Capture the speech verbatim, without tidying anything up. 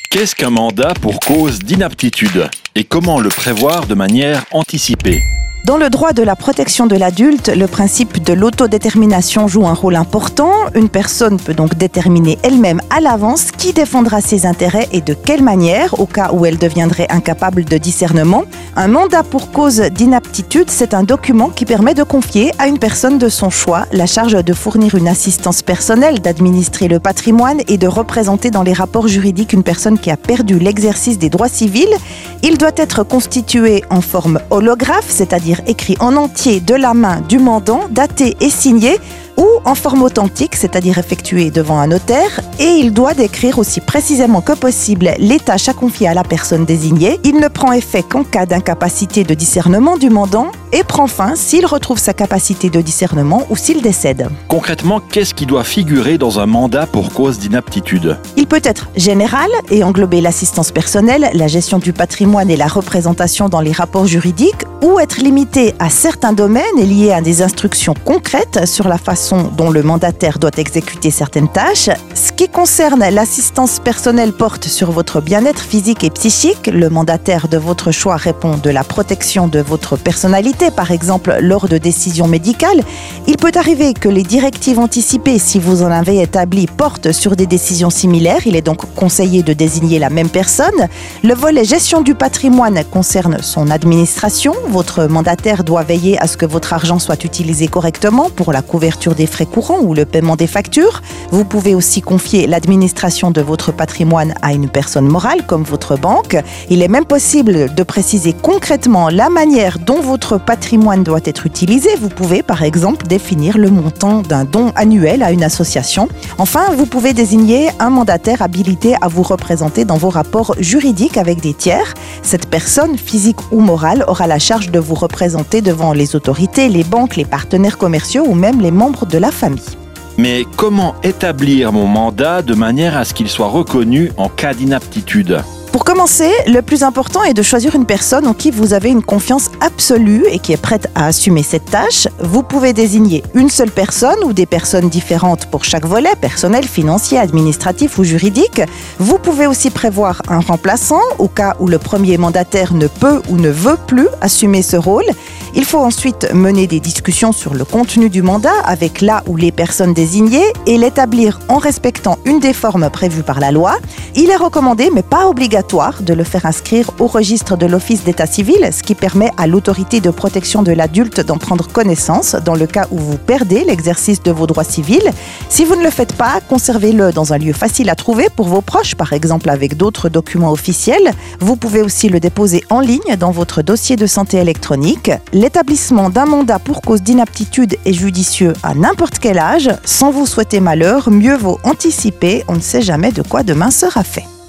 Qu'est-ce qu'un mandat pour cause d'inaptitude et comment le prévoir de manière anticipée ? Dans le droit de la protection de l'adulte, le principe de l'autodétermination joue un rôle important. Une personne peut donc déterminer elle-même à l'avance qui défendra ses intérêts et de quelle manière, au cas où elle deviendrait incapable de discernement. Un mandat pour cause d'inaptitude, c'est un document qui permet de confier à une personne de son choix la charge de fournir une assistance personnelle, d'administrer le patrimoine et de représenter dans les rapports juridiques une personne qui a perdu l'exercice des droits civils. Il doit être constitué en forme holographe, c'est-à-dire écrit en entier de la main du mandant, daté et signé, ou en forme authentique, c'est-à-dire effectué devant un notaire, et il doit décrire aussi précisément que possible les tâches à confier à la personne désignée. Il ne prend effet qu'en cas d'incapacité de discernement du mandant et prend fin s'il retrouve sa capacité de discernement ou s'il décède. Concrètement, qu'est-ce qui doit figurer dans un mandat pour cause d'inaptitude ? Il peut être général et englober l'assistance personnelle, la gestion du patrimoine et la représentation dans les rapports juridiques, ou être limité à certains domaines et lié à des instructions concrètes sur la façon dont le mandataire doit exécuter certaines tâches. Ce qui concerne l'assistance personnelle porte sur votre bien-être physique et psychique. Le mandataire de votre choix répond de la protection de votre personnalité, par exemple lors de décisions médicales. Il peut arriver que les directives anticipées, si vous en avez établi, portent sur des décisions similaires. Il est donc conseillé de désigner la même personne. Le volet gestion du patrimoine concerne son administration. Votre mandataire doit veiller à ce que votre argent soit utilisé correctement pour la couverture des frais courants ou le paiement des factures. Vous pouvez aussi confier l'administration de votre patrimoine à une personne morale comme votre banque. Il est même possible de préciser concrètement la manière dont votre patrimoine doit être utilisé. Vous pouvez par exemple définir le montant d'un don annuel à une association. Enfin, vous pouvez désigner un mandataire habilité à vous représenter dans vos rapports juridiques avec des tiers. Cette personne, physique ou morale, aura la charge de vous représenter devant les autorités, les banques, les partenaires commerciaux ou même les membres de la famille. Mais comment établir mon mandat de manière à ce qu'il soit reconnu en cas d'inaptitude ? Pour commencer, le plus important est de choisir une personne en qui vous avez une confiance absolue et qui est prête à assumer cette tâche. Vous pouvez désigner une seule personne ou des personnes différentes pour chaque volet, personnel, financier, administratif ou juridique. Vous pouvez aussi prévoir un remplaçant au cas où le premier mandataire ne peut ou ne veut plus assumer ce rôle. Il faut ensuite mener des discussions sur le contenu du mandat avec la ou les personnes désignées et l'établir en respectant une des formes prévues par la loi. Il est recommandé, mais pas obligatoire, de le faire inscrire au registre de l'Office d'état civil, ce qui permet à l'autorité de protection de l'adulte d'en prendre connaissance dans le cas où vous perdez l'exercice de vos droits civils. Si vous ne le faites pas, conservez-le dans un lieu facile à trouver pour vos proches, par exemple avec d'autres documents officiels. Vous pouvez aussi le déposer en ligne dans votre dossier de santé électronique. L'établissement d'un mandat pour cause d'inaptitude est judicieux à n'importe quel âge. Sans vous souhaiter malheur, mieux vaut anticiper, on ne sait jamais de quoi demain sera fait.